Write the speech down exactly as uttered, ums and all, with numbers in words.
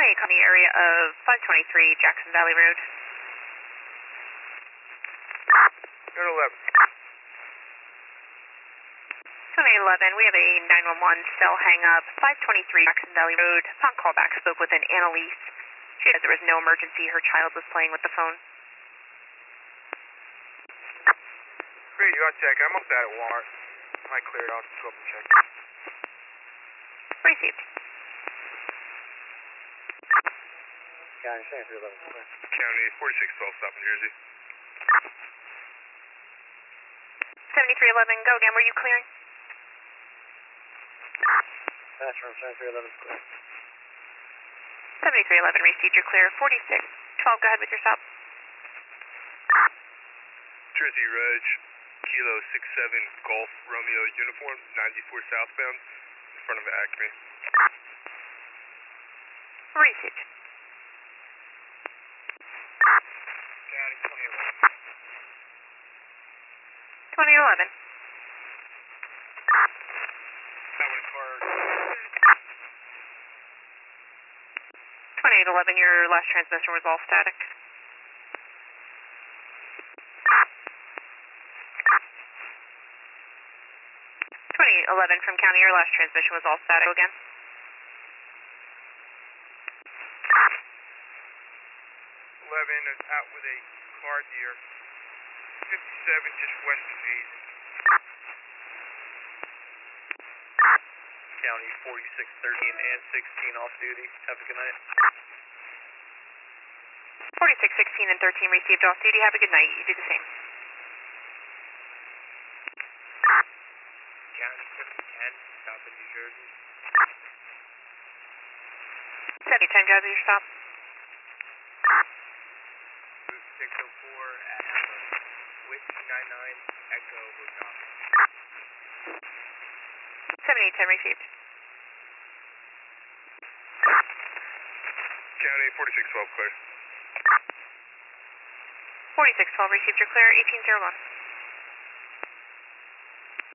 twenty-eight on the area of five twenty-three Jackson Valley Road. Unit eleven. twenty-eight eleven, we have a nine one one cell hang-up, five twenty-three Jackson Valley Road. Upon callback, spoke with an Annalise. She said there was no emergency. Her child was playing with the phone. Great, you got check. I'm up that at Walmart. I cleared out. Just go up and check. Received. County seventy-three eleven. County forty-six twelve, stop in Jersey. seventy-three eleven, go again. Were you clearing? That's from seventy-three eleven square. seventy-three eleven, received. You're clear. forty-six twelve, go ahead with your stop. Jersey Reg, Kilo six seven Golf Romeo uniform, ninety-four southbound, in front of Acme. Received. County twenty eleven. twenty eleven. That one car. twenty-eight eleven, your last transmission was all static. twenty-eight eleven from County, your last transmission was all static again. eleven is out with a car deer. fifty-seven just west of Hazen. County forty-six thirteen and sixteen off duty. Have a good night. forty-six sixteen and thirteen received off duty. Have a good night. You do the same. County seventy ten, stop in New Jersey. seventy ten, Jazzy, your stop. Route six oh four at Whiskey nine nine, Echo Bogota. seventy ten received. County forty-six twelve clear. forty-six twelve received. You're clear. eighteen oh one.